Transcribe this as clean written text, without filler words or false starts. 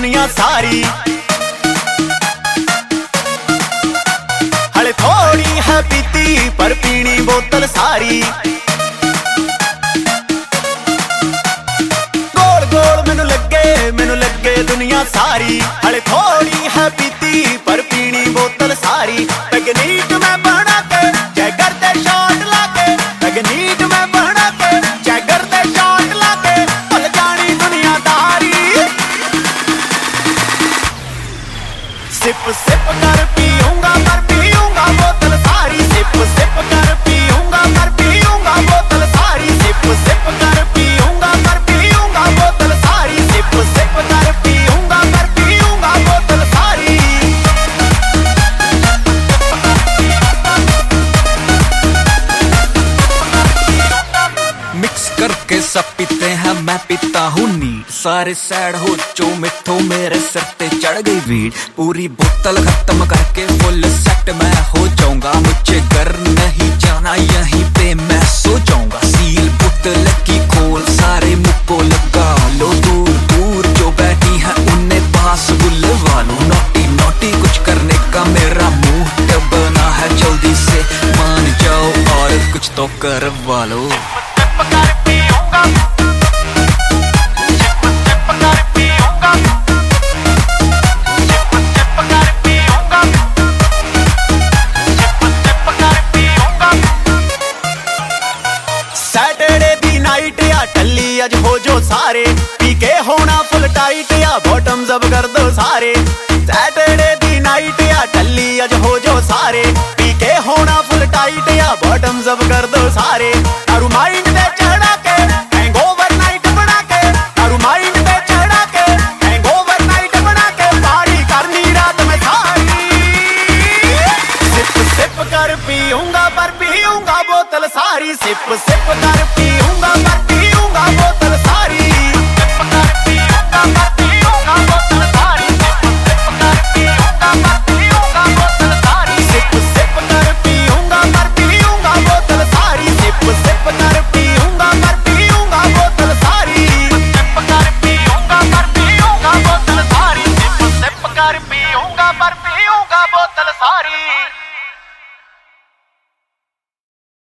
दुनिया सारी। हले थोड़ी है पीती पर पीनी बोतल सारी। गोल गोल मैनू लगे दुनिया सारी। हले थोड़ी है पीती पर पीनी बोतल सारी। पैगनीट मैं बना के जैगर ते शॉट लाके, पैगनीट मैं बना के जैगर ते शॉट लाके, भुल जानी दुनियादारी। सिप सिप कर पीऊंगा पर पीऊंगा बोतल सारी। सिप सिप कर पीऊंगा पर पीऊंगा बोतल सारी। सिप सिप कर पीऊंगा पर पीऊंगा बोतल सारी। सिप सिप कर पीऊंगा पर पीऊंगा बोतल सारी। मिक्स करके सब पीते हैं, मैं पीता हूँ नीट। सारे सैड हो जो मिठो मेरे सर पे चढ़ गई भीड़। पूरी बोतल खत्म करके फुल सेट मैं हो जाऊंगा। मुझे घर नहीं जाना, यहीं पे मैं सो जाऊंगा। सील बोतल की खोल सारे मुंह को लगा लो। दूर दूर जो बैठी है उन्हें पास बुलवा लो। नोटी नोटी कुछ करने का मेरा मूड बना है, जल्दी से मान जाओ और कुछ तो करवा लो। सैटरडे दी नाइट या टल्ली अज हो जो सारे। पी के होना फुल टाइट या बॉटम्स अप कर दो सारे। सैटरडे दी नाइट या टल्ली अज हो जो सारे। पी के होना फुल टाइट या बॉटम्स अप कर दो सारे। तारू माइंड पे चढ़ा के हैंगओवर नाइट बना के, तारू माइंड पे चढ़ा के हैंगओवर नाइट बना के, पार्टी करनी रात में सारी। सिप सिप कर पीऊंगा पर पीऊंगा बोतल सारी। सिप सिप कर पी